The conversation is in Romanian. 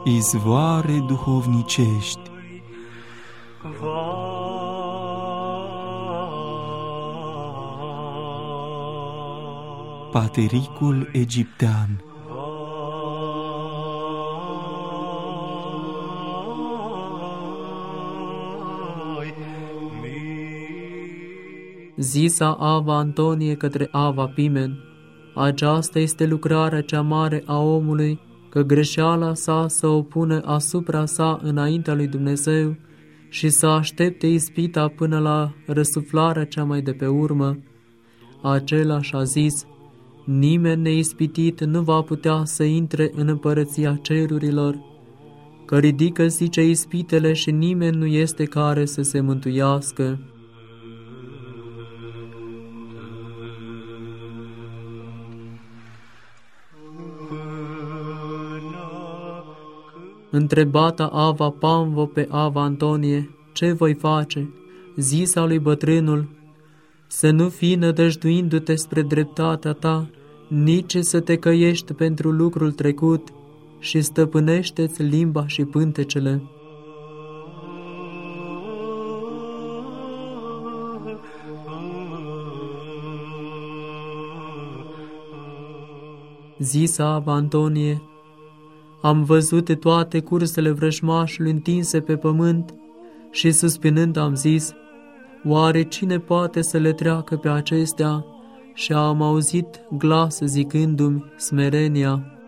izvoare duhovnicești. Patericul egiptean. Zisa Ava Antonie către Ava Pimen: aceasta este lucrarea cea mare a omului, că greșeala sa să o pună asupra sa înaintea lui Dumnezeu și să aștepte ispita până la răsuflarea cea mai de pe urmă. Același a zis: nimeni neispitit nu va putea să intre în împărăția cerurilor, că ridică, zice, ispitele și nimeni nu este care să se mântuiască. Întrebata Ava Pamvo pe Ava Antonie: ce voi face? Zisa lui bătrânul: să nu fii nădăjduindu-te spre dreptatea ta, nici să te căiești pentru lucrul trecut, și stăpânește-ți limba și pântecele. Zisa Ava Antonie: am văzut toate cursele vrăjmașului întinse pe pământ și suspinând am zis: oare cine poate să le treacă pe acestea? Și am auzit glas zicându-mi: smerenia.